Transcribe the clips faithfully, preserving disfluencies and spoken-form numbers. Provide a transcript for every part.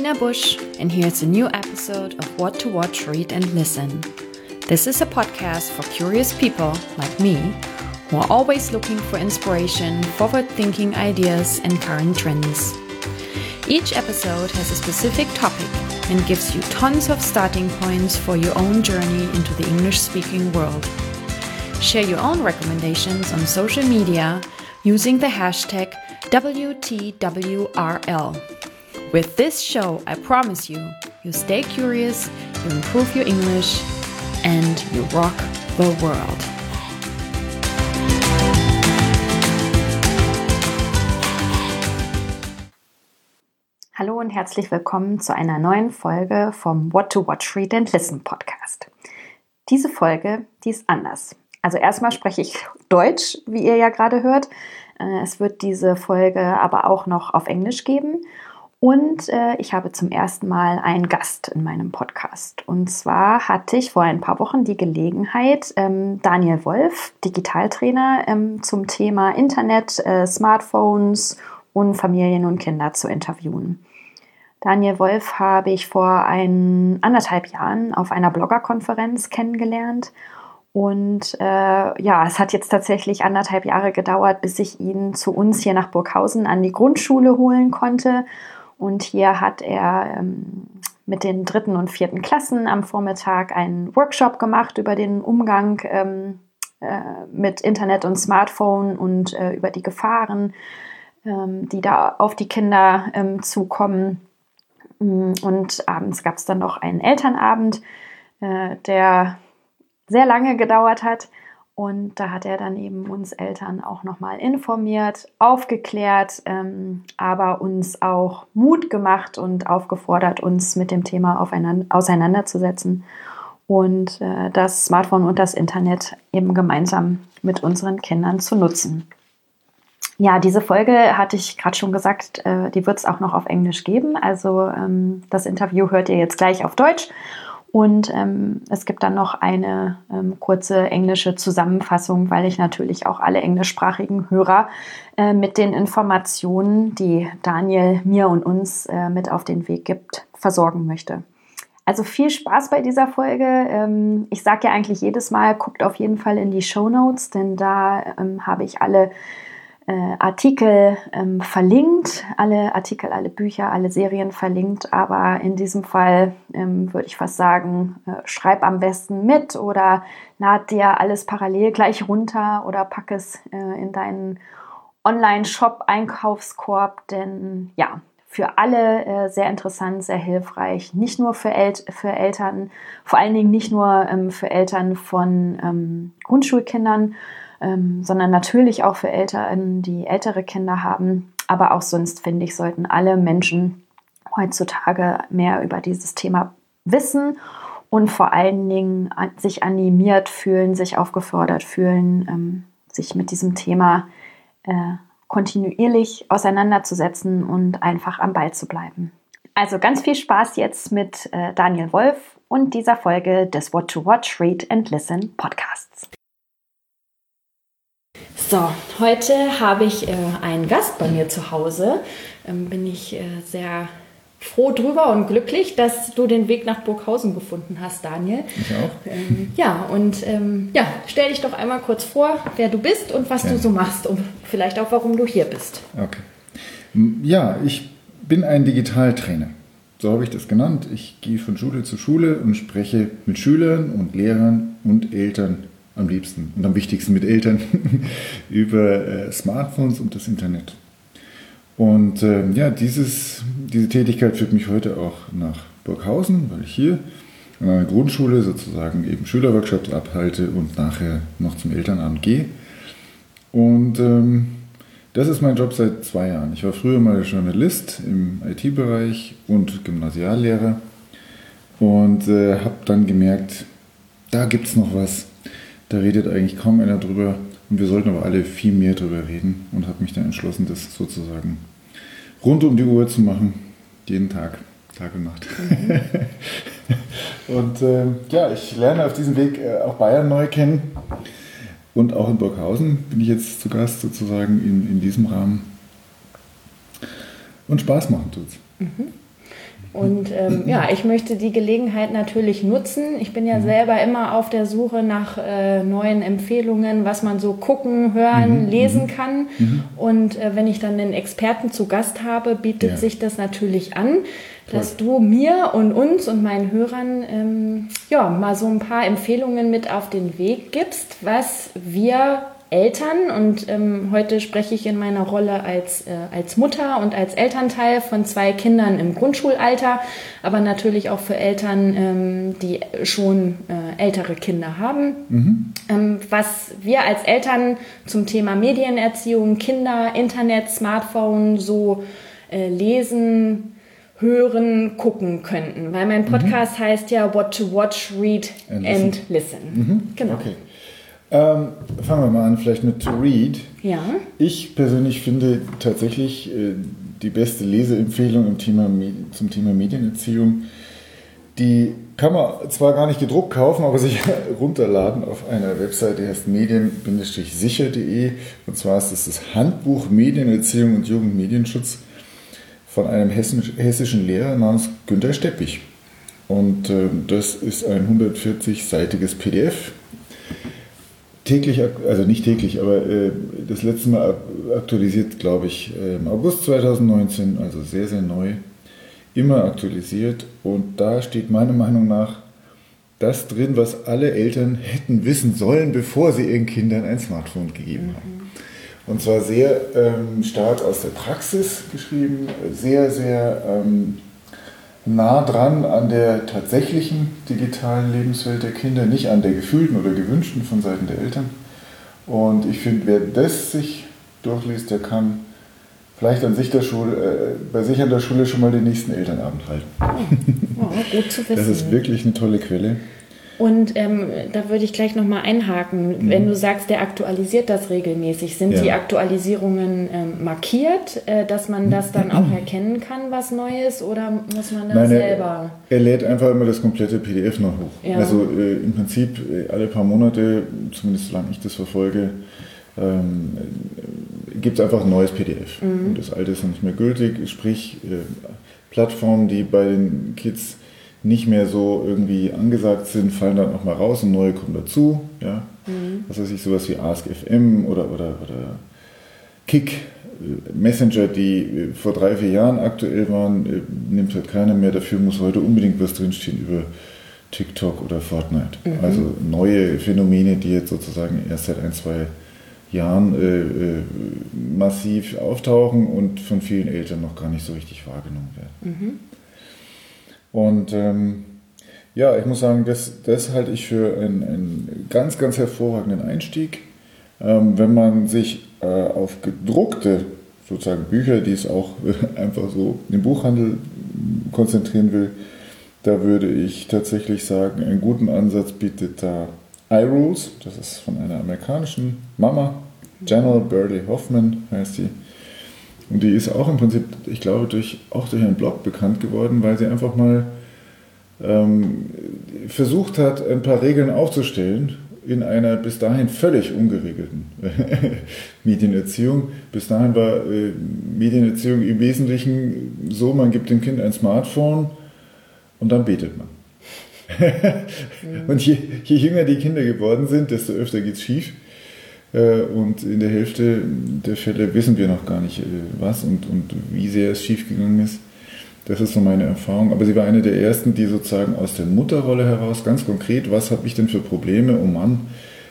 Nina Busch, and here's a new episode of What to Watch, Read and Listen. This is a podcast for curious people like me who are always looking for inspiration, forward-thinking ideas, and current trends. Each episode has a specific topic and gives you tons of starting points for your own journey into the English-speaking world. Share your own recommendations on social media using the hashtag W T W R L. With this show, I promise you, you stay curious, you improve your English, and you rock the world. Hallo und herzlich willkommen zu einer neuen Folge vom What to Watch, Read and Listen Podcast. Diese Folge, die ist anders. Also erstmal spreche ich Deutsch, wie ihr ja gerade hört. Es wird diese Folge aber auch noch auf Englisch geben. Und äh, ich habe zum ersten Mal einen Gast in meinem Podcast. Und zwar hatte ich vor ein paar Wochen die Gelegenheit, ähm, Daniel Wolf, Digitaltrainer, ähm, zum Thema Internet, äh, Smartphones und Familien und Kinder zu interviewen. Daniel Wolf habe ich vor ein, anderthalb Jahren auf einer Bloggerkonferenz kennengelernt. Und äh, ja, es hat jetzt tatsächlich anderthalb Jahre gedauert, bis ich ihn zu uns hier nach Burghausen an die Grundschule holen konnte. Und hier hat er ähm, mit den dritten und vierten Klassen am Vormittag einen Workshop gemacht über den Umgang ähm, äh, mit Internet und Smartphone und äh, über die Gefahren, ähm, die da auf die Kinder ähm, zukommen. Und abends gab es dann noch einen Elternabend, äh, der sehr lange gedauert hat. Und da hat er dann eben uns Eltern auch nochmal informiert, aufgeklärt, ähm, aber uns auch Mut gemacht und aufgefordert, uns mit dem Thema aufeinander, auseinanderzusetzen und äh, das Smartphone und das Internet eben gemeinsam mit unseren Kindern zu nutzen. Ja, diese Folge hatte ich gerade schon gesagt, äh, die wird es auch noch auf Englisch geben. Also ähm, das Interview hört ihr jetzt gleich auf Deutsch. Und ähm, es gibt dann noch eine ähm, kurze englische Zusammenfassung, weil ich natürlich auch alle englischsprachigen Hörer äh, mit den Informationen, die Daniel mir und uns äh, mit auf den Weg gibt, versorgen möchte. Also viel Spaß bei dieser Folge. Ähm, ich sage ja eigentlich jedes Mal, guckt auf jeden Fall in die Shownotes, denn da ähm, habe ich alle Äh, Artikel ähm, verlinkt, alle Artikel, alle Bücher, alle Serien verlinkt, aber in diesem Fall ähm, würde ich fast sagen, äh, schreib am besten mit oder lad dir alles parallel gleich runter oder pack es äh, in deinen Online-Shop-Einkaufskorb, denn ja, für alle äh, sehr interessant, sehr hilfreich, nicht nur für, El- für Eltern, vor allen Dingen nicht nur ähm, für Eltern von ähm, Grundschulkindern, Ähm, sondern natürlich auch für Eltern, die ältere Kinder haben. Aber auch sonst, finde ich, sollten alle Menschen heutzutage mehr über dieses Thema wissen und vor allen Dingen an, sich animiert fühlen, sich aufgefordert fühlen, ähm, sich mit diesem Thema äh, kontinuierlich auseinanderzusetzen und einfach am Ball zu bleiben. Also ganz viel Spaß jetzt mit äh, Daniel Wolf und dieser Folge des What to Watch, Read and Listen Podcasts. So, heute habe ich äh, einen Gast bei mir zu Hause. Ähm, bin ich äh, sehr froh drüber und glücklich, dass du den Weg nach Burghausen gefunden hast, Daniel. Ich auch. Ähm, ja, und ähm, ja, stell dich doch einmal kurz vor, wer du bist und was ja. du so machst und vielleicht auch, warum du hier bist. Okay. Ja, ich bin ein Digitaltrainer. So habe ich das genannt. Ich gehe von Schule zu Schule und spreche mit Schülern und Lehrern und Eltern am liebsten und am wichtigsten mit Eltern über äh, Smartphones und das Internet. Und äh, ja, dieses, diese Tätigkeit führt mich heute auch nach Burghausen, weil ich hier an einer Grundschule sozusagen eben Schülerworkshops abhalte und nachher noch zum Elternabend gehe. Und ähm, das ist mein Job seit zwei Jahren. Ich war früher mal Journalist im I T-Bereich und Gymnasiallehrer und äh, habe dann gemerkt, da gibt es noch was. Da redet eigentlich kaum einer drüber und wir sollten aber alle viel mehr drüber reden und habe mich dann entschlossen, das sozusagen rund um die Uhr zu machen, jeden Tag, Tag und Nacht. Mhm. und äh, ja, ich lerne auf diesem Weg äh, auch Bayern neu kennen und auch in Burghausen bin ich jetzt zu Gast sozusagen in, in diesem Rahmen und Spaß machen tut's. Mhm. Und ähm, ja, ich möchte die Gelegenheit natürlich nutzen. Ich bin ja mhm. selber immer auf der Suche nach äh, neuen Empfehlungen, was man so gucken, hören, mhm. lesen kann. Mhm. Und äh, wenn ich dann einen Experten zu Gast habe, bietet ja. sich das natürlich an, Toll. dass du mir und uns und meinen Hörern ähm, ja, mal so ein paar Empfehlungen mit auf den Weg gibst, was wir Eltern, und ähm, heute spreche ich in meiner Rolle als, äh, als Mutter und als Elternteil von zwei Kindern im Grundschulalter, aber natürlich auch für Eltern, ähm, die schon äh, ältere Kinder haben. Mhm. Ähm, was wir als Eltern zum Thema Medienerziehung, Kinder, Internet, Smartphone so äh, lesen, hören, gucken könnten. Weil mein Podcast mhm. heißt ja What to Watch, Read and, and Listen. listen. Mhm. Genau. Okay. Ähm, fangen wir mal an, vielleicht mit To Read. Ja. Ich persönlich finde tatsächlich äh, die beste Leseempfehlung im Thema, zum Thema Medienerziehung. Die kann man zwar gar nicht gedruckt kaufen, aber sich runterladen auf einer Webseite, die heißt medien sicher punkt de. Und zwar ist es das Handbuch Medienerziehung und Jugendmedienschutz von einem hessischen Lehrer namens Günter Steppich. Und äh, das ist ein hundertvierzig-seitiges P D F. Täglich, also nicht täglich, aber äh, das letzte Mal aktualisiert, glaube ich, äh, im August zweitausendneunzehn, also sehr, sehr neu, immer aktualisiert. Und da steht meiner Meinung nach das drin, was alle Eltern hätten wissen sollen, bevor sie ihren Kindern ein Smartphone gegeben mhm. haben. Und zwar sehr ähm, stark aus der Praxis geschrieben, sehr, sehr ähm, nah dran an der tatsächlichen digitalen Lebenswelt der Kinder, nicht an der gefühlten oder gewünschten von Seiten der Eltern. Und ich finde, wer das sich durchliest, der kann vielleicht an sich der Schule, äh, bei sich an der Schule schon mal den nächsten Elternabend halten. Oh, oh, gut zu wissen. Das ist wirklich eine tolle Quelle. Und ähm, da würde ich gleich nochmal einhaken. Mhm. Wenn du sagst, der aktualisiert das regelmäßig, sind ja. die Aktualisierungen ähm, markiert, äh, dass man das dann auch erkennen kann, was neu ist, oder muss man das Nein, selber? Er, er lädt einfach immer das komplette P D F noch hoch. Ja. Also äh, im Prinzip äh, alle paar Monate, zumindest solange ich das verfolge, ähm, äh, gibt es einfach ein neues P D F. Mhm. Und das alte ist noch nicht mehr gültig. Sprich, äh, Plattformen, die bei den Kids nicht mehr so irgendwie angesagt sind, fallen dann nochmal raus und neue kommen dazu. Ja? Mhm. Was weiß ich, sowas wie Ask F M oder, oder, oder Kick, Messenger, die vor drei, vier Jahren aktuell waren, nimmt halt keiner mehr. Dafür muss heute unbedingt was drinstehen über TikTok oder Fortnite. Mhm. Also neue Phänomene, die jetzt sozusagen erst seit ein, zwei Jahren äh, äh, massiv auftauchen und von vielen Eltern noch gar nicht so richtig wahrgenommen werden. Mhm. Und ähm, ja, ich muss sagen, das, das halte ich für einen, einen ganz, ganz hervorragenden Einstieg. Ähm, wenn man sich äh, auf gedruckte sozusagen Bücher, die es auch äh, einfach so im Buchhandel konzentrieren will, da würde ich tatsächlich sagen, einen guten Ansatz bietet da iRules. Das ist von einer amerikanischen Mama, General Burley Hoffman heißt sie. Und die ist auch im Prinzip, ich glaube, durch, auch durch einen Blog bekannt geworden, weil sie einfach mal ähm, versucht hat, ein paar Regeln aufzustellen in einer bis dahin völlig ungeregelten Medienerziehung. Bis dahin war äh, Medienerziehung im Wesentlichen so, man gibt dem Kind ein Smartphone und dann betet man. Und je, je jünger die Kinder geworden sind, desto öfter geht es schief. Und in der Hälfte der Fälle wissen wir noch gar nicht, was und, und wie sehr es schiefgegangen ist. Das ist so meine Erfahrung. Aber sie war eine der ersten, die sozusagen aus der Mutterrolle heraus ganz konkret, was habe ich denn für Probleme, oh Mann.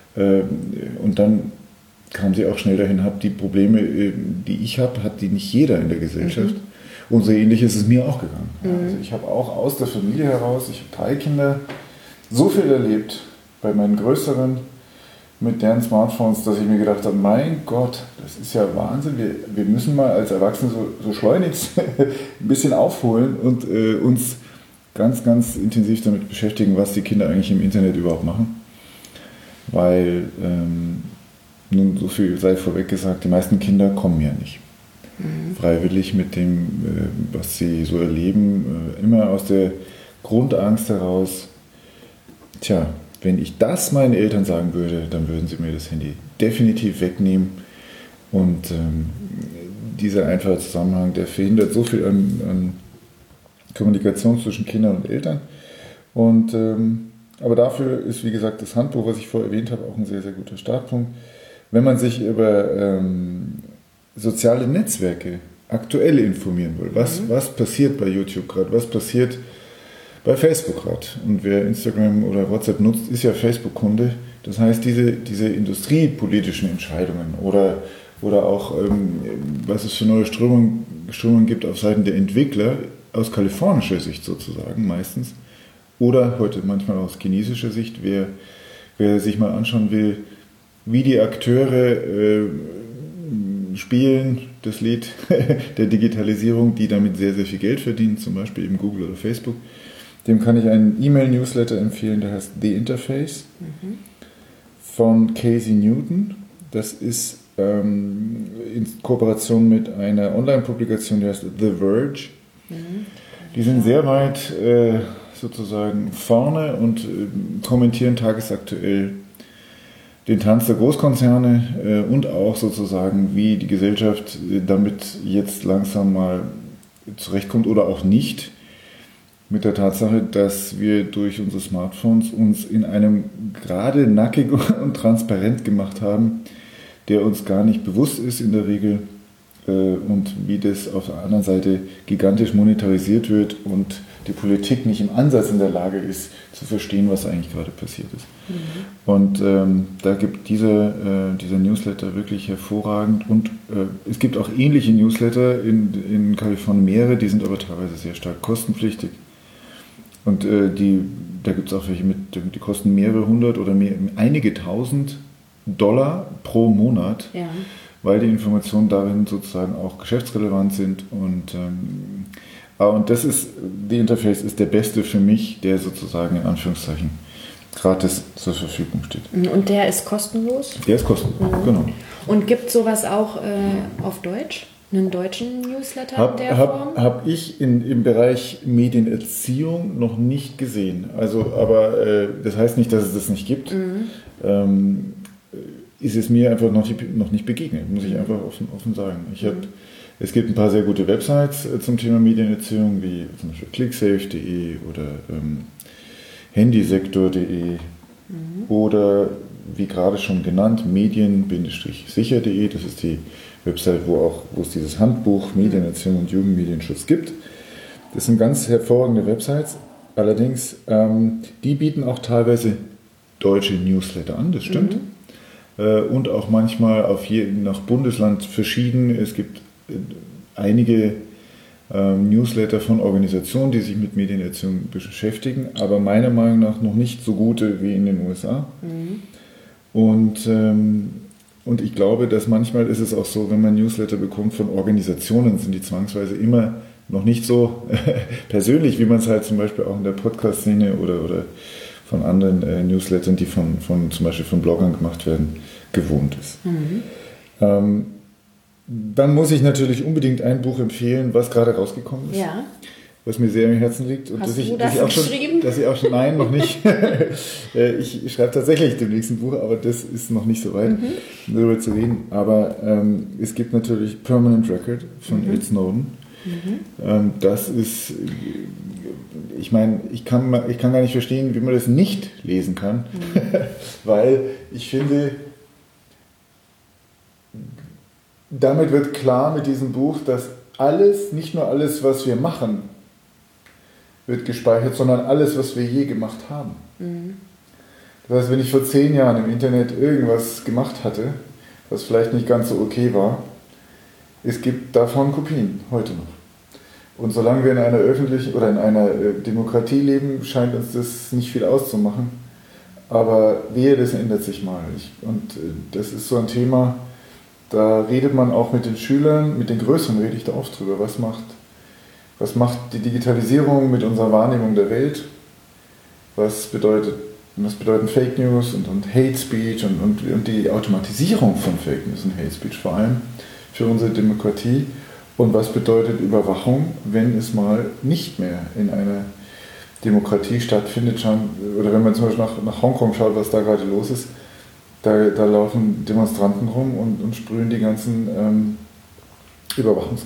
Und dann kam sie auch schnell dahin, hat die Probleme, die ich habe, hat die nicht jeder in der Gesellschaft. Mhm. Und so ähnlich ist es mir auch gegangen. Mhm. Also ich habe auch aus der Familie heraus, ich habe drei Kinder, so viel erlebt bei meinen Größeren, mit deren Smartphones, dass ich mir gedacht habe, mein Gott, das ist ja Wahnsinn, wir, wir müssen mal als Erwachsene so, so schleunigst ein bisschen aufholen und äh, uns ganz, ganz intensiv damit beschäftigen, was die Kinder eigentlich im Internet überhaupt machen. Weil, ähm, nun so viel sei vorweg gesagt, die meisten Kinder kommen ja nicht mhm. freiwillig mit dem, äh, was sie so erleben, äh, immer aus der Grundangst heraus, tja, wenn ich das meinen Eltern sagen würde, dann würden sie mir das Handy definitiv wegnehmen. Und ähm, dieser einfache Zusammenhang, der verhindert so viel an, an Kommunikation zwischen Kindern und Eltern. Und, ähm, aber dafür ist, wie gesagt, das Handbuch, was ich vorher erwähnt habe, auch ein sehr, sehr guter Startpunkt. Wenn man sich über ähm, soziale Netzwerke aktuell informieren will, was, mhm. was passiert bei YouTube gerade, was passiert bei Facebook gerade. Und wer Instagram oder WhatsApp nutzt, ist ja Facebook-Kunde. Das heißt, diese, diese industriepolitischen Entscheidungen oder, oder auch, ähm, was es für neue Strömungen, Strömungen gibt auf Seiten der Entwickler, aus kalifornischer Sicht sozusagen meistens, oder heute manchmal aus chinesischer Sicht, wer, wer sich mal anschauen will, wie die Akteure äh, spielen, das Lied der Digitalisierung, die damit sehr, sehr viel Geld verdienen, zum Beispiel eben Google oder Facebook, dem kann ich einen E-Mail-Newsletter empfehlen, der heißt The Interface mhm. von Casey Newton. Das ist ähm, in Kooperation mit einer Online-Publikation, die heißt The Verge. Mhm. Die sind sehr weit äh, sozusagen vorne und äh, kommentieren tagesaktuell den Tanz der Großkonzerne äh, und auch sozusagen, wie die Gesellschaft äh, damit jetzt langsam mal zurechtkommt oder auch nicht. Mit der Tatsache, dass wir durch unsere Smartphones uns in einem gerade nackig und transparent gemacht haben, der uns gar nicht bewusst ist in der Regel äh, und wie das auf der anderen Seite gigantisch monetarisiert wird und die Politik nicht im Ansatz in der Lage ist, zu verstehen, was eigentlich gerade passiert ist. Mhm. Und ähm, da gibt dieser, äh, dieser Newsletter wirklich hervorragend und äh, es gibt auch ähnliche Newsletter in, in Kalifornien mehrere, die sind aber teilweise sehr stark kostenpflichtig. Und äh, die, da gibt es auch welche, mit, die kosten mehrere hundert oder mehr, einige tausend Dollar pro Monat, ja. weil die Informationen darin sozusagen auch geschäftsrelevant sind. Und, ähm, und das ist, die Interface ist der beste für mich, der sozusagen in Anführungszeichen gratis zur Verfügung steht. Und der ist kostenlos? Der ist kostenlos, mhm. genau. Und gibt es sowas auch äh, auf Deutsch? Einen deutschen Newsletter hab, in der hab, Form? Habe ich in, im Bereich Medienerziehung noch nicht gesehen. Also, aber äh, das heißt nicht, dass es das nicht gibt. Mhm. Ähm, ist es mir einfach noch nicht, noch nicht begegnet, muss ich einfach offen, offen sagen. Ich hab, mhm. Es gibt ein paar sehr gute Websites äh, zum Thema Medienerziehung, wie zum Beispiel clicksafe punkt de oder ähm, handysektor punkt de mhm. oder wie gerade schon genannt, medien sicher punkt de. Das ist die Website, wo, auch, wo es dieses Handbuch Medienerziehung und Jugendmedienschutz gibt. Das sind ganz hervorragende Websites. Allerdings, ähm, die bieten auch teilweise deutsche Newsletter an, das stimmt. Mhm. Äh, und auch manchmal auf je, nach Bundesland verschieden. Es gibt äh, einige äh, Newsletter von Organisationen, die sich mit Medienerziehung beschäftigen, aber meiner Meinung nach noch nicht so gute wie in den U S A. Mhm. Und ähm, Und ich glaube, dass manchmal ist es auch so, wenn man Newsletter bekommt von Organisationen, sind die zwangsweise immer noch nicht so persönlich, wie man es halt zum Beispiel auch in der Podcast-Szene oder, oder von anderen äh, Newslettern, die von, von zum Beispiel von Bloggern gemacht werden, gewohnt ist. Mhm. Ähm, dann muss ich natürlich unbedingt ein Buch empfehlen, was gerade rausgekommen ist. Ja. Was mir sehr am Herzen liegt. Und Hast dass du ich, das dass ich auch schon, geschrieben? Dass ich auch schon, nein, noch nicht. Ich schreibe tatsächlich dem nächsten Buch, aber das ist noch nicht so weit, mhm. darüber zu reden. Aber ähm, es gibt natürlich Permanent Record von mhm. Ed Snowden. Mhm. Ähm, das ist, ich meine, ich kann, ich kann gar nicht verstehen, wie man das nicht lesen kann, mhm. weil ich finde, damit wird klar mit diesem Buch, dass alles, nicht nur alles, was wir machen, wird gespeichert, sondern alles, was wir je gemacht haben. Mhm. Das heißt, wenn ich vor zehn Jahren im Internet irgendwas gemacht hatte, was vielleicht nicht ganz so okay war, es gibt davon Kopien, heute noch. Und solange wir in einer öffentlichen oder in einer Demokratie leben, scheint uns das nicht viel auszumachen. Aber wehe, das ändert sich mal. Ich, und das ist so ein Thema, da redet man auch mit den Schülern, mit den Größeren rede ich da oft drüber, was macht Was macht die Digitalisierung mit unserer Wahrnehmung der Welt? Was, bedeutet, was bedeuten Fake News und, und Hate Speech und, und, und die Automatisierung von Fake News und Hate Speech vor allem für unsere Demokratie? Und was bedeutet Überwachung, wenn es mal nicht mehr in einer Demokratie stattfindet? Oder wenn man zum Beispiel nach, nach Hongkong schaut, was da gerade los ist, da, da laufen Demonstranten rum und, und sprühen die ganzen ähm, Überwachungs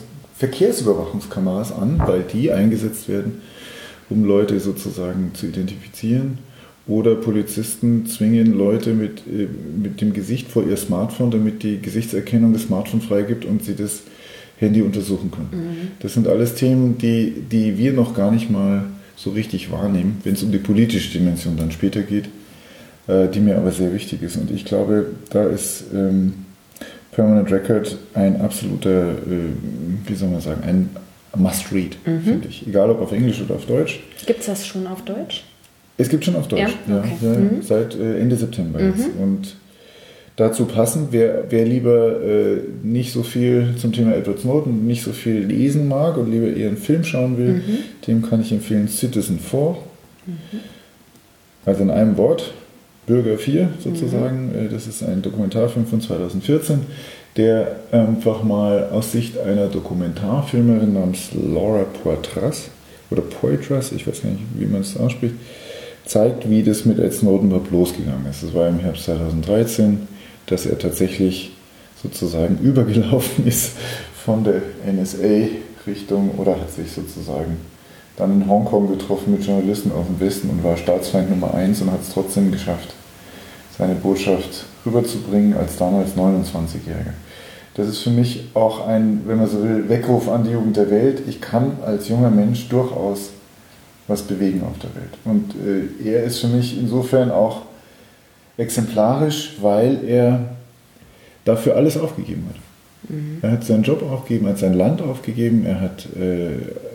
Verkehrsüberwachungskameras an, weil die eingesetzt werden, um Leute sozusagen zu identifizieren. Oder Polizisten zwingen Leute mit, mit dem Gesicht vor ihr Smartphone, damit die Gesichtserkennung das Smartphone freigibt und sie das Handy untersuchen können. Mhm. Das sind alles Themen, die, die wir noch gar nicht mal so richtig wahrnehmen, wenn es um die politische Dimension dann später geht, äh, die mir aber sehr wichtig ist. Und ich glaube, da ist ähm, Permanent Record ein absoluter, äh, wie soll man sagen, ein Must-Read, mhm. finde ich. Egal ob auf Englisch oder auf Deutsch. Gibt es das schon auf Deutsch? Es gibt schon auf Deutsch, ja, okay. ja, ja mhm. seit äh, Ende September mhm. jetzt. Und dazu passend, wer, wer lieber äh, nicht so viel zum Thema Edward Snowden, nicht so viel lesen mag und lieber eher einen Film schauen will, mhm. dem kann ich empfehlen Citizen vier. Mhm. Also in einem Wort, Bürger vier sozusagen. Mhm. Das ist ein Dokumentarfilm von zweitausendvierzehn, der einfach mal aus Sicht einer Dokumentarfilmerin namens Laura Poitras oder Poitras, ich weiß gar nicht, wie man es ausspricht, zeigt, wie das mit Ed Snowden überhaupt losgegangen ist. Das war im Herbst zweitausenddreizehn, dass er tatsächlich sozusagen übergelaufen ist von der N S A Richtung oder hat sich sozusagen dann in Hongkong getroffen mit Journalisten aus dem Westen und war Staatsfeind Nummer eins und hat es trotzdem geschafft, seine Botschaft rüberzubringen als damals neunundzwanzigjähriger. Das ist für mich auch ein, wenn man so will, Weckruf an die Jugend der Welt. Ich kann als junger Mensch durchaus was bewegen auf der Welt. Und äh, er ist für mich insofern auch exemplarisch, weil er dafür alles aufgegeben hat. Mhm. Er hat seinen Job aufgegeben, er hat sein Land aufgegeben, er hat, äh,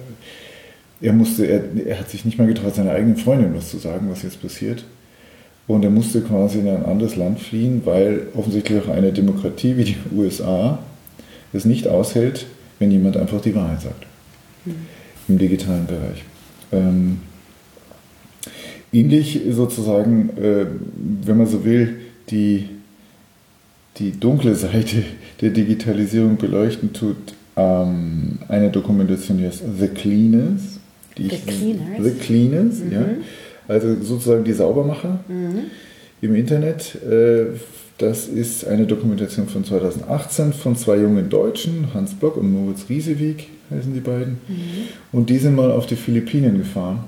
er musste, er, er hat sich nicht mehr getraut, seiner eigenen Freundin was zu sagen, was jetzt passiert. Und er musste quasi in ein anderes Land fliehen, weil offensichtlich auch eine Demokratie wie die U S A es nicht aushält, wenn jemand einfach die Wahrheit sagt. Mhm. Im digitalen Bereich. Ähm, ähnlich sozusagen, äh, wenn man so will, die, die dunkle Seite der Digitalisierung beleuchten tut, ähm, eine Dokumentation, die heißt The Cleaners. Die The ich, Cleaners? The Cleaners, mhm. ja. Also sozusagen die Saubermacher mhm. im Internet. Äh, das ist eine Dokumentation von zweitausendachtzehn von zwei jungen Deutschen, Hans Block und Moritz Riesewig heißen die beiden. Mhm. Und die sind mal auf die Philippinen gefahren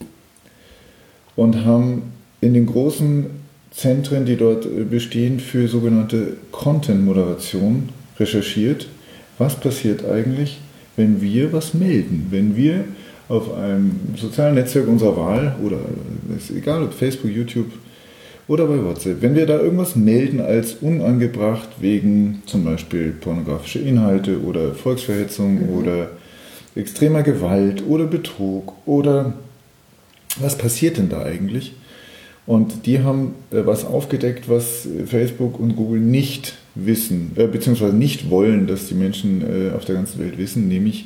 und haben in den großen Zentren, die dort bestehen, für sogenannte Content-Moderation recherchiert. Was passiert eigentlich, wenn wir was melden? Wenn wir auf einem sozialen Netzwerk unserer Wahl, oder ist egal ob Facebook, YouTube oder bei WhatsApp, wenn wir da irgendwas melden als unangebracht wegen zum Beispiel pornografischer Inhalte oder Volksverhetzung mhm. oder extremer Gewalt oder Betrug oder was passiert denn da eigentlich? Und die haben äh, was aufgedeckt, was Facebook und Google nicht wissen, äh, beziehungsweise nicht wollen, dass die Menschen äh, auf der ganzen Welt wissen, nämlich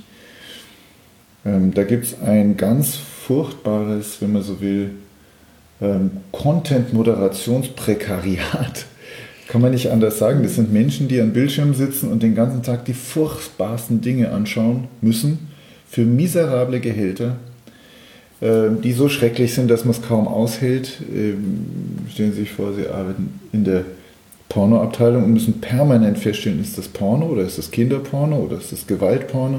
ähm, da gibt es ein ganz furchtbares, wenn man so will, ähm, Content-Moderationsprekariat. Kann man nicht anders sagen. Das sind Menschen, die an Bildschirmen sitzen und den ganzen Tag die furchtbarsten Dinge anschauen müssen, für miserable Gehälter, die so schrecklich sind, dass man es kaum aushält. Stellen Sie sich vor, Sie arbeiten in der Pornoabteilung und müssen permanent feststellen, ist das Porno oder ist das Kinderporno oder ist das Gewaltporno.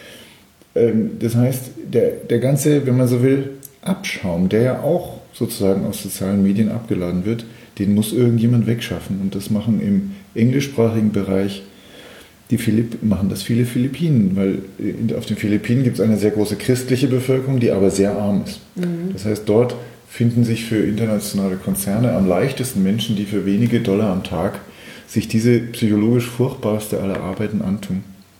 Das heißt, der, der ganze, wenn man so will, Abschaum, der ja auch sozusagen aus sozialen Medien abgeladen wird, den muss irgendjemand wegschaffen. Und das machen im englischsprachigen Bereich Die Philipp machen das viele Philippinen, weil auf den Philippinen gibt es eine sehr große christliche Bevölkerung, die aber sehr arm ist. Mhm. Das heißt, dort finden sich für internationale Konzerne am leichtesten Menschen, die für wenige Dollar am Tag sich diese psychologisch furchtbarste aller Arbeiten antun.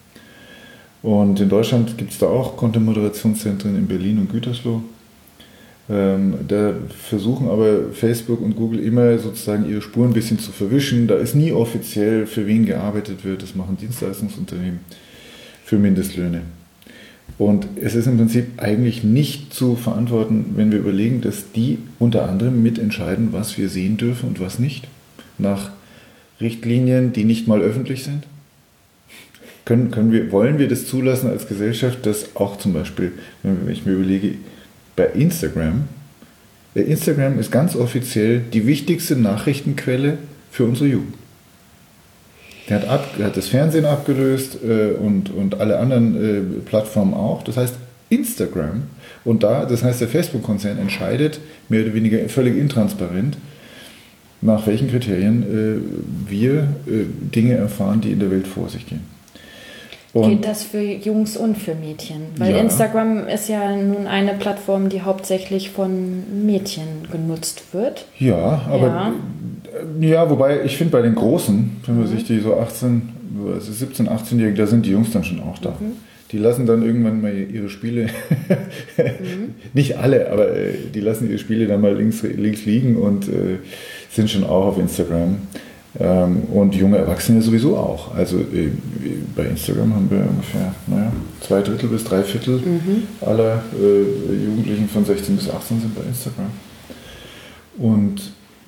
Und in Deutschland gibt es da auch Content-Moderationszentren in Berlin und Gütersloh. Ähm, da versuchen aber Facebook und Google immer sozusagen ihre Spuren ein bisschen zu verwischen. Da ist nie offiziell, für wen gearbeitet wird. Das machen Dienstleistungsunternehmen für Mindestlöhne. Und es ist im Prinzip eigentlich nicht zu verantworten, wenn wir überlegen, dass die unter anderem mitentscheiden, was wir sehen dürfen und was nicht. Nach Richtlinien, die nicht mal öffentlich sind. Können, können wir, wollen wir das zulassen als Gesellschaft, dass auch zum Beispiel, wenn ich mir überlege, bei Instagram, Instagram ist ganz offiziell die wichtigste Nachrichtenquelle für unsere Jugend. Der hat, ab, der hat das Fernsehen abgelöst äh, und, und alle anderen äh, Plattformen auch. Das heißt Instagram. Und da, das heißt, der Facebook-Konzern entscheidet, mehr oder weniger völlig intransparent, nach welchen Kriterien äh, wir äh, Dinge erfahren, die in der Welt vor sich gehen. Und geht das für Jungs und für Mädchen? Weil ja. Instagram ist ja nun eine Plattform, die hauptsächlich von Mädchen genutzt wird. Ja, aber ja, ja wobei ich finde bei den Großen, wenn man mhm. sich die so achtzehn, siebzehn, achtzehnjährigen, da sind die Jungs dann schon auch da. Mhm. Die lassen dann irgendwann mal ihre Spiele, mhm. nicht alle, aber die lassen ihre Spiele dann mal links, links liegen und äh, sind schon auch auf Instagram. Ähm, und junge Erwachsene sowieso auch. Also äh, bei Instagram haben wir ungefähr naja, zwei Drittel bis drei Viertel mhm. aller äh, Jugendlichen von sechzehn bis achtzehn sind bei Instagram. Und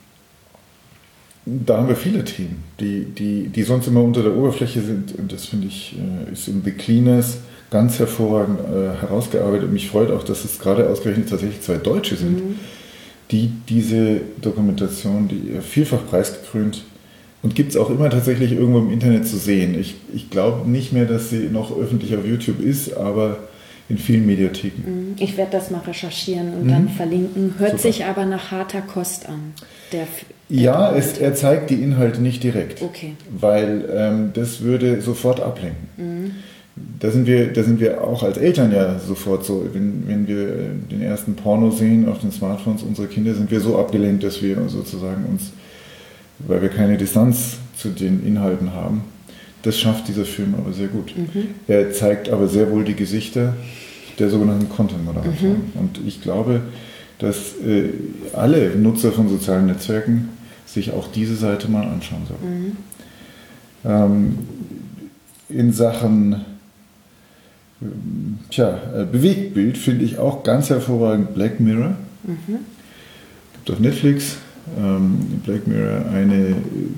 da haben wir viele Themen, die, die, die sonst immer unter der Oberfläche sind. Und das finde ich, äh, ist in The Cleaners ganz hervorragend äh, herausgearbeitet. Und mich freut auch, dass es gerade ausgerechnet tatsächlich zwei Deutsche sind, mhm. die diese Dokumentation, die vielfach preisgekrönt, und gibt es auch immer tatsächlich irgendwo im Internet zu sehen. Ich, ich glaube nicht mehr, dass sie noch öffentlich auf YouTube ist, aber in vielen Mediatheken. Ich werde das mal recherchieren und mhm. dann verlinken. Hört Super. Sich aber nach harter Kost an. Der, der ja, es, er zeigt die Inhalte nicht direkt, okay. weil ähm, das würde sofort ablenken. Mhm. Da sind wir, da sind wir auch als Eltern ja sofort so, wenn, wenn wir den ersten Porno sehen auf den Smartphones unserer Kinder, sind wir so abgelenkt, dass wir sozusagen uns, weil wir keine Distanz zu den Inhalten haben. Das schafft dieser Film aber sehr gut. Mhm. Er zeigt aber sehr wohl die Gesichter der sogenannten Content-Moderatoren. Mhm. Und ich glaube, dass äh, alle Nutzer von sozialen Netzwerken sich auch diese Seite mal anschauen sollten. Mhm. Ähm, in Sachen äh, tja, äh, Bewegtbild finde ich auch ganz hervorragend Black Mirror. Mhm. Gibt auf Netflix. Black Mirror, eine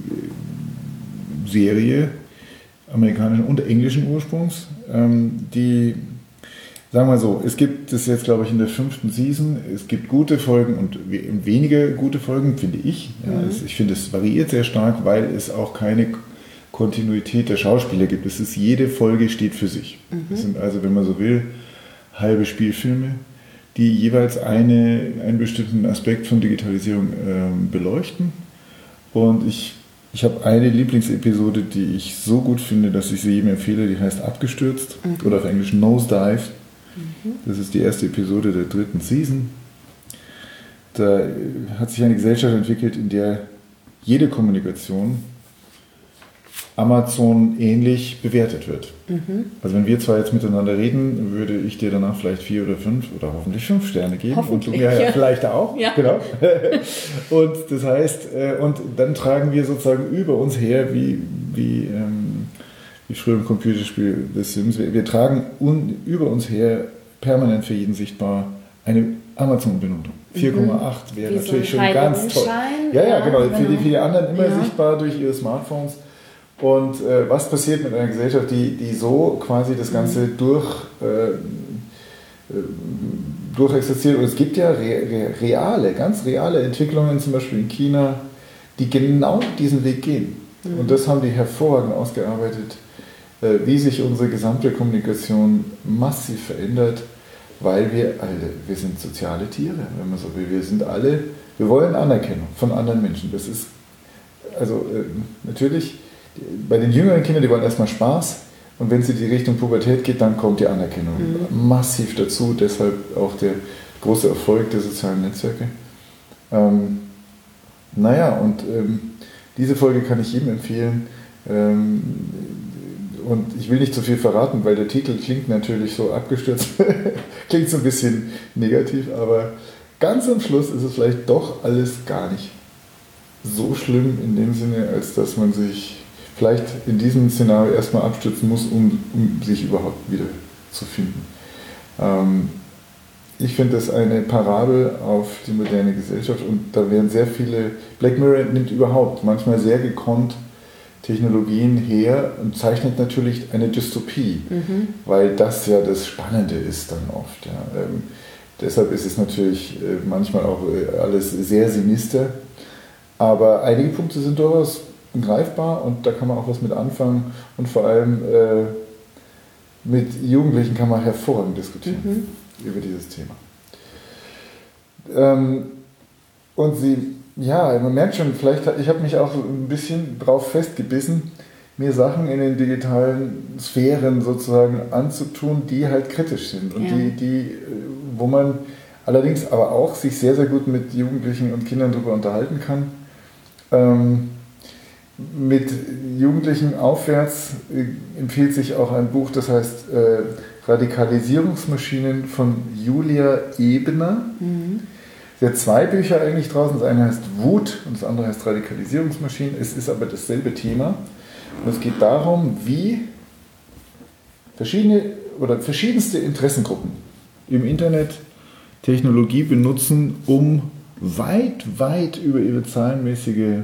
Serie amerikanischen und englischen Ursprungs, die, sagen wir mal so, es gibt das jetzt, glaube ich, in der fünften Season, es gibt gute Folgen und weniger gute Folgen, finde ich. Ja, mhm. es, ich finde, es variiert sehr stark, weil es auch keine Kontinuität der Schauspieler gibt. Es ist, jede Folge steht für sich. Mhm. Das sind also, wenn man so will, halbe Spielfilme, die jeweils eine, einen bestimmten Aspekt von Digitalisierung ähm, beleuchten. Und ich, ich habe eine Lieblingsepisode, die ich so gut finde, dass ich sie jedem empfehle, die heißt Abgestürzt mhm. oder auf Englisch Nosedive. Mhm. Das ist die erste Episode der dritten Season. Da hat sich eine Gesellschaft entwickelt, in der jede Kommunikation Amazon ähnlich bewertet wird. Mhm. Also wenn wir zwei jetzt miteinander reden, würde ich dir danach vielleicht vier oder fünf oder hoffentlich fünf Sterne geben und du mir ja vielleicht auch. Ja. Genau. Und das heißt, und dann tragen wir sozusagen über uns her, wie, wie, ähm, wie früher im Computerspiel The Sims, wir, wir tragen un, über uns her permanent für jeden sichtbar eine Amazon-Benotung. vier Komma acht wäre natürlich so schon ganz toll. Ja, ja, genau. genau. Für, die, für die anderen immer ja. sichtbar durch ihre Smartphones. Und äh, was passiert mit einer Gesellschaft, die, die so quasi das Ganze mhm. durch, äh, durchexerziert? Und es gibt ja re, re, reale, ganz reale Entwicklungen, zum Beispiel in China, die genau diesen Weg gehen. Mhm. Und das haben die hervorragend ausgearbeitet, äh, wie sich unsere gesamte Kommunikation massiv verändert, weil wir alle, wir sind soziale Tiere, wenn man so will. Wir sind alle, wir wollen Anerkennung von anderen Menschen. Das ist, also äh, natürlich... Bei den jüngeren Kindern, die wollen erstmal Spaß und wenn es in die Richtung Pubertät geht, dann kommt die Anerkennung mhm. massiv dazu, deshalb auch der große Erfolg der sozialen Netzwerke. Ähm, naja, und ähm, diese Folge kann ich jedem empfehlen ähm, und ich will nicht zu viel verraten, weil der Titel klingt natürlich so abgestürzt, klingt so ein bisschen negativ, aber ganz am Schluss ist es vielleicht doch alles gar nicht so schlimm in dem Sinne, als dass man sich vielleicht in diesem Szenario erstmal abstützen muss, um, um sich überhaupt wieder zu finden. Ähm, ich finde das eine Parabel auf die moderne Gesellschaft und da werden sehr viele, Black Mirror nimmt überhaupt manchmal sehr gekonnt Technologien her und zeichnet natürlich eine Dystopie, mhm. weil das ja das Spannende ist dann oft. Ja. Ähm, deshalb ist es natürlich äh, manchmal auch äh, alles sehr sinister, aber einige Punkte sind durchaus greifbar und da kann man auch was mit anfangen und vor allem äh, mit Jugendlichen kann man hervorragend diskutieren mhm. über dieses Thema. Ähm, und sie, ja, man merkt schon, vielleicht, ich habe mich auch ein bisschen drauf festgebissen, mir Sachen in den digitalen Sphären sozusagen anzutun, die halt kritisch sind und ja. die, die, wo man allerdings aber auch sich sehr, sehr gut mit Jugendlichen und Kindern darüber unterhalten kann. Ähm, mit Jugendlichen aufwärts äh, empfiehlt sich auch ein Buch, das heißt äh, Radikalisierungsmaschinen von Julia Ebner. Mhm. Sie hat zwei Bücher eigentlich draußen. Das eine heißt Wut und das andere heißt Radikalisierungsmaschinen. Es ist aber dasselbe Thema. Und es geht darum, wie verschiedene oder verschiedenste Interessengruppen im Internet Technologie benutzen, um weit, weit über ihre zahlenmäßige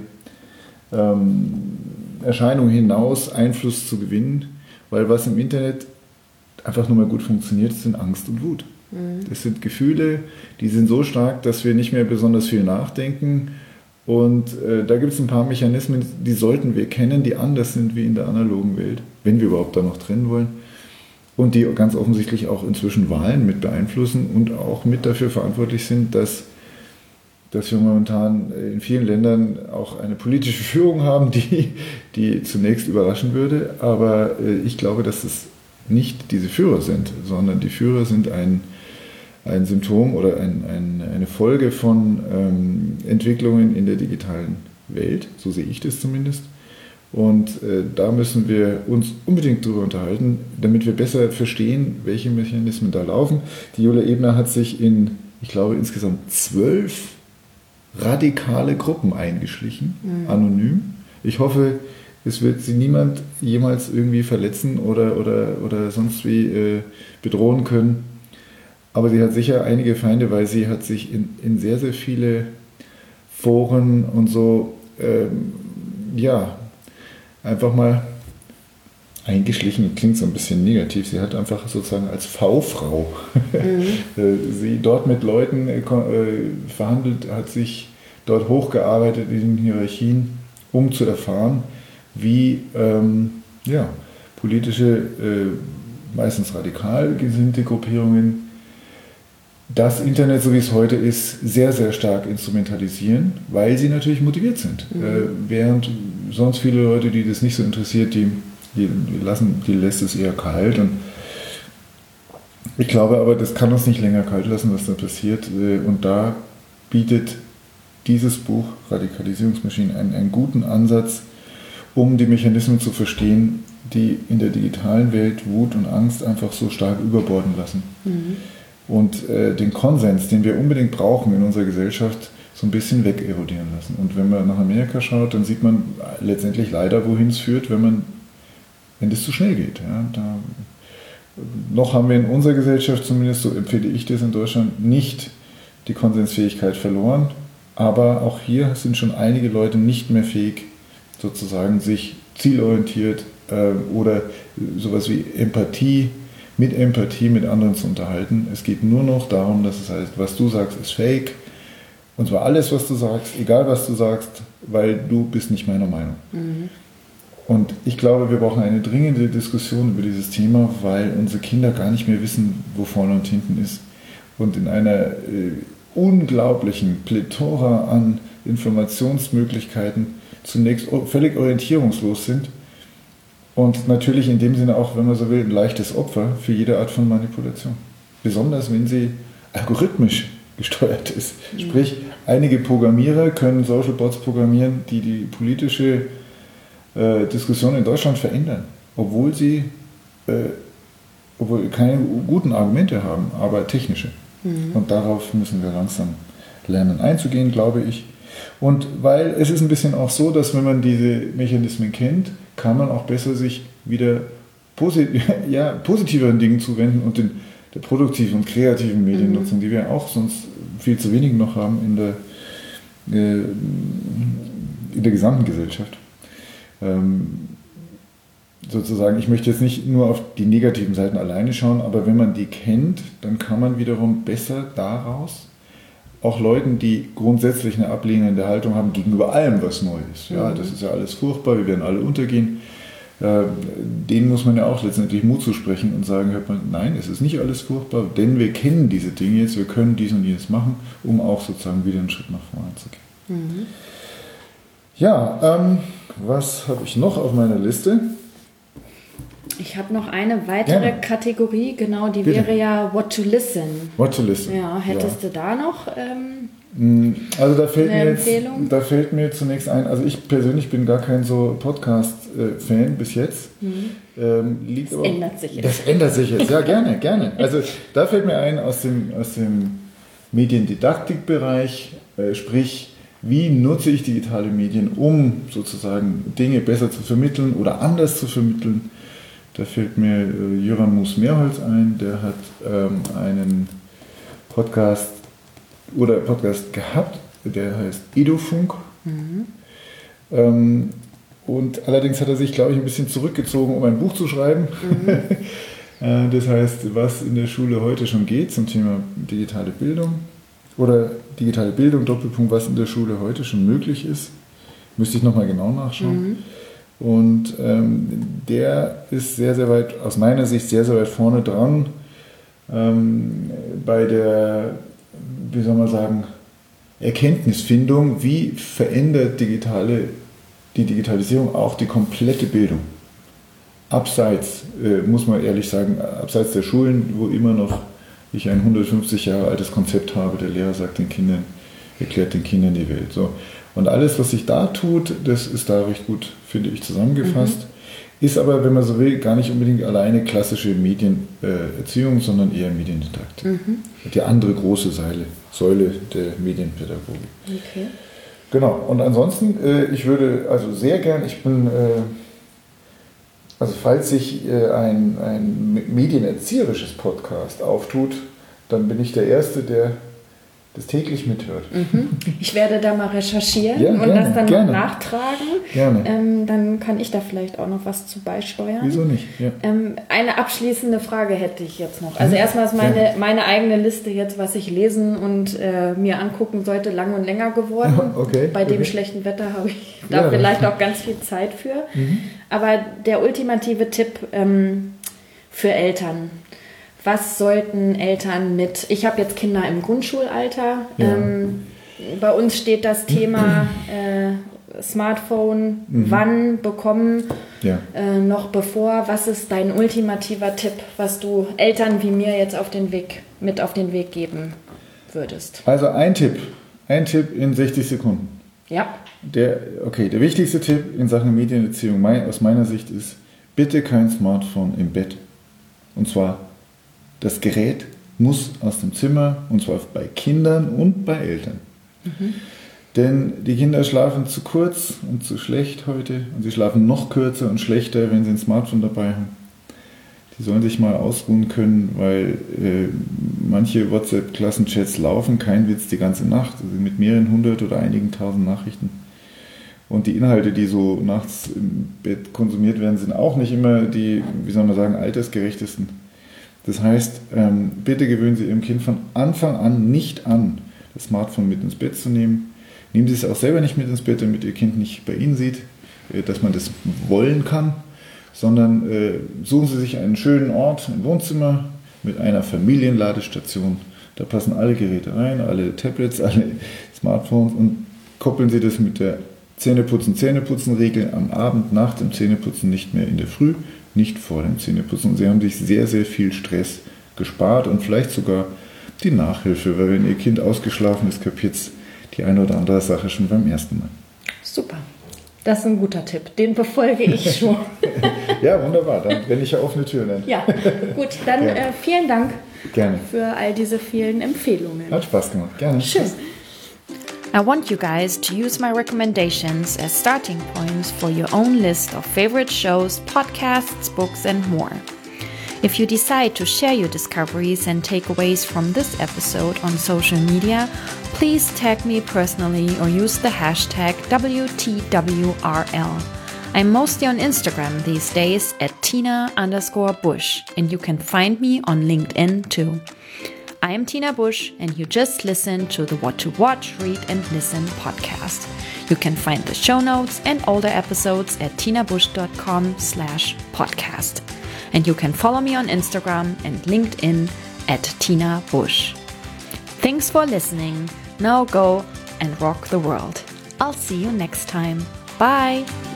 ähm, Erscheinung hinaus Einfluss zu gewinnen. Weil was im Internet einfach nur mal gut funktioniert, sind Angst und Wut. Mhm. Das sind Gefühle, die sind so stark, dass wir nicht mehr besonders viel nachdenken. Und äh, da gibt es ein paar Mechanismen, die sollten wir kennen, die anders sind wie in der analogen Welt, wenn wir überhaupt da noch drin wollen. Und die ganz offensichtlich auch inzwischen Wahlen mit beeinflussen und auch mit dafür verantwortlich sind, dass, dass wir momentan in vielen Ländern auch eine politische Führung haben, die, die zunächst überraschen würde. Aber äh, ich glaube, dass es nicht diese Führer sind, sondern die Führer sind ein ein Symptom oder ein, ein, eine Folge von ähm, Entwicklungen in der digitalen Welt, so sehe ich das zumindest. Und äh, da müssen wir uns unbedingt drüber unterhalten, damit wir besser verstehen, welche Mechanismen da laufen. Die Julia Ebner hat sich in, ich glaube, insgesamt zwölf radikale Gruppen eingeschlichen, mhm. anonym. Ich hoffe, es wird sie niemand jemals irgendwie verletzen oder, oder, oder sonst wie äh, bedrohen können. Aber sie hat sicher einige Feinde, weil sie hat sich in, in sehr, sehr viele Foren und so, ähm, ja, einfach mal eingeschlichen, klingt so ein bisschen negativ. Sie hat einfach sozusagen als V-Frau mhm. sie dort mit Leuten äh, verhandelt, hat sich dort hochgearbeitet in den Hierarchien, um zu erfahren, wie ähm, ja, politische, äh, meistens radikal gesinnte Gruppierungen das Internet, so wie es heute ist, sehr, sehr stark instrumentalisieren, weil sie natürlich motiviert sind. Mhm. Äh, während sonst viele Leute, die das nicht so interessiert, die, die, lassen, die lässt es eher kalt. Und ich glaube aber, das kann uns nicht länger kalt lassen, was da passiert. Und da bietet dieses Buch Radikalisierungsmaschinen einen, einen guten Ansatz, um die Mechanismen zu verstehen, die in der digitalen Welt Wut und Angst einfach so stark überborden lassen. Mhm. Und äh, den Konsens, den wir unbedingt brauchen in unserer Gesellschaft, so ein bisschen wegerodieren lassen. Und wenn man nach Amerika schaut, dann sieht man letztendlich leider, wohin es führt, wenn man, wenn das zu schnell geht. Ja, da, noch haben wir in unserer Gesellschaft, zumindest so empfehle ich das in Deutschland, nicht die Konsensfähigkeit verloren. Aber auch hier sind schon einige Leute nicht mehr fähig, sozusagen sich zielorientiert äh, oder sowas wie Empathie, mit Empathie mit anderen zu unterhalten. Es geht nur noch darum, dass es heißt, was du sagst, ist fake. Und zwar alles, was du sagst, egal was du sagst, weil du bist nicht meiner Meinung. Mhm. Und ich glaube, wir brauchen eine dringende Diskussion über dieses Thema, weil unsere Kinder gar nicht mehr wissen, wo vorne und hinten ist. Und in einer äh, unglaublichen Plethora an Informationsmöglichkeiten zunächst völlig orientierungslos sind. Und natürlich in dem Sinne auch, wenn man so will, ein leichtes Opfer für jede Art von Manipulation. Besonders wenn sie algorithmisch gesteuert ist. Mhm. Sprich, einige Programmierer können Social Bots programmieren, die die politische äh, Diskussion in Deutschland verändern, obwohl sie äh, obwohl keine guten Argumente haben, aber technische. Mhm. Und darauf müssen wir langsam lernen einzugehen, glaube ich. Und weil es ist ein bisschen auch so, dass wenn man diese Mechanismen kennt, kann man auch besser sich wieder posit- ja, positiveren Dingen zuwenden und den, der produktiven und kreativen Mediennutzung, mhm. die wir auch sonst viel zu wenig noch haben in der, äh, in der gesamten Gesellschaft. Ähm, sozusagen, ich möchte jetzt nicht nur auf die negativen Seiten alleine schauen, aber wenn man die kennt, dann kann man wiederum besser daraus auch Leuten, die grundsätzlich eine ablehnende Haltung haben gegenüber allem, was neu ist. Ja, Mhm. das ist ja alles furchtbar, wir werden alle untergehen. Äh, denen muss man ja auch letztendlich Mut zusprechen und sagen, hört man, nein, es ist nicht alles furchtbar, denn wir kennen diese Dinge jetzt, wir können dies und jenes machen, um auch sozusagen wieder einen Schritt nach vorne zu gehen. Mhm. Ja, ähm, was habe ich noch auf meiner Liste? Ich habe noch eine weitere Gerne. Kategorie, genau, die Bitte. wäre ja What to Listen. What to listen. Ja, hättest du da noch? Ähm, Also da fällt, Eine mir jetzt, Empfehlung? da fällt mir zunächst ein, also ich persönlich bin gar kein so Podcast-Fan bis jetzt. Mhm. Ähm, liegt Das aber, ändert sich jetzt. Das ändert sich jetzt, ja gerne, gerne. Also da fällt mir ein aus dem, aus dem Mediendidaktikbereich, äh, sprich, wie nutze ich digitale Medien, um sozusagen Dinge besser zu vermitteln oder anders zu vermitteln. Da fällt mir äh, Jöran Mus-Mehrholz ein, der hat ähm, einen Podcast oder Podcast gehabt, der heißt Edufunk. Mhm. Ähm, und allerdings hat er sich, glaube ich, ein bisschen zurückgezogen, um ein Buch zu schreiben. Mhm. äh, das heißt, was in der Schule heute schon geht zum Thema digitale Bildung oder digitale Bildung, Doppelpunkt, was in der Schule heute schon möglich ist. Müsste ich nochmal genau nachschauen. Mhm. Und ähm, der ist sehr, sehr weit, aus meiner Sicht, sehr, sehr weit vorne dran ähm, bei der, wie soll man sagen, Erkenntnisfindung, wie verändert digitale, die Digitalisierung auch die komplette Bildung. Abseits, äh, muss man ehrlich sagen, abseits der Schulen, wo immer noch ich ein hundertfünfzig Jahre altes Konzept habe, der Lehrer sagt den Kindern, erklärt den Kindern die Welt. So. Und alles, was sich da tut, das ist da recht gut, finde ich, zusammengefasst. Mhm. Ist aber, wenn man so will, gar nicht unbedingt alleine klassische Medienerziehung, sondern eher Mediendidaktik. Mhm. Die andere große Säule, Säule der Medienpädagogik. Okay. Genau, und ansonsten, äh, ich würde also sehr gern, ich bin, äh, also falls sich äh, ein, ein medienerzieherisches Podcast auftut, dann bin ich der Erste, der das täglich mithört. Mhm. Ich werde da mal recherchieren ja, und gerne, das dann gerne. noch nachtragen. Gerne. Ähm, dann kann ich da vielleicht auch noch was zu beisteuern. Wieso nicht? Ja. Ähm, eine abschließende Frage hätte ich jetzt noch. Also erstmal ist meine, ja. meine eigene Liste jetzt, was ich lesen und äh, mir angucken sollte, lang und länger geworden. Okay, Bei dem okay. schlechten Wetter habe ich da Ja, vielleicht auch ganz viel Zeit für. Mhm. Aber der ultimative Tipp ähm, für Eltern. Was sollten Eltern mit, ich habe jetzt Kinder im Grundschulalter, Ja. ähm, bei uns steht das Thema äh, Smartphone, Mhm. wann bekommen, Ja. äh, noch bevor. Was ist dein ultimativer Tipp, was du Eltern wie mir jetzt auf den Weg, mit auf den Weg geben würdest? Also ein Tipp, ein Tipp in sechzig Sekunden. Ja. Der, okay, der wichtigste Tipp in Sachen Medienerziehung mein, aus meiner Sicht ist, bitte kein Smartphone im Bett. Und zwar, das Gerät muss aus dem Zimmer, und zwar bei Kindern und bei Eltern. Mhm. Denn die Kinder schlafen zu kurz und zu schlecht heute und sie schlafen noch kürzer und schlechter, wenn sie ein Smartphone dabei haben. Die sollen sich mal ausruhen können, weil äh, manche WhatsApp-Klassenchats laufen, kein Witz, die ganze Nacht, also mit mehreren hundert oder einigen tausend Nachrichten. Und die Inhalte, die so nachts im Bett konsumiert werden, sind auch nicht immer die, wie soll man sagen, altersgerechtesten. Das heißt, ähm, bitte gewöhnen Sie Ihrem Kind von Anfang an nicht an, das Smartphone mit ins Bett zu nehmen. Nehmen Sie es auch selber nicht mit ins Bett, damit Ihr Kind nicht bei Ihnen sieht, äh, dass man das wollen kann, sondern äh, suchen Sie sich einen schönen Ort, ein Wohnzimmer mit einer Familienladestation. Da passen alle Geräte rein, alle Tablets, alle Smartphones und koppeln Sie das mit der Zähneputzen-Zähneputzen-Regel am Abend nach dem Zähneputzen, nicht mehr in der Früh, nicht vor dem Zähneputzen. Sie haben sich sehr, sehr viel Stress gespart und vielleicht sogar die Nachhilfe, weil wenn Ihr Kind ausgeschlafen ist, kapiert es die eine oder andere Sache schon beim ersten Mal. Super. Das ist ein guter Tipp. Den befolge ich schon. Ja, wunderbar. Dann renne ich ja offene Türen ein. Ja, gut. Dann äh, vielen Dank Gerne. für all diese vielen Empfehlungen. Hat Spaß gemacht. Gerne. Schön. I want you guys to use my recommendations as starting points for your own list of favorite shows, podcasts, books, and more. If you decide to share your discoveries and takeaways from this episode on social media, please tag me personally or use the hashtag W T W R L. I'm mostly on Instagram these days at Tina underscore Bush, and you can find me on LinkedIn too. I'm Tina Busch, and you just listened to the What to Watch, Read and Listen podcast. You can find the show notes and older episodes at tinabusch.com slash podcast. And you can follow me on Instagram and LinkedIn at Tina Busch. Thanks for listening. Now go and rock the world. I'll see you next time. Bye!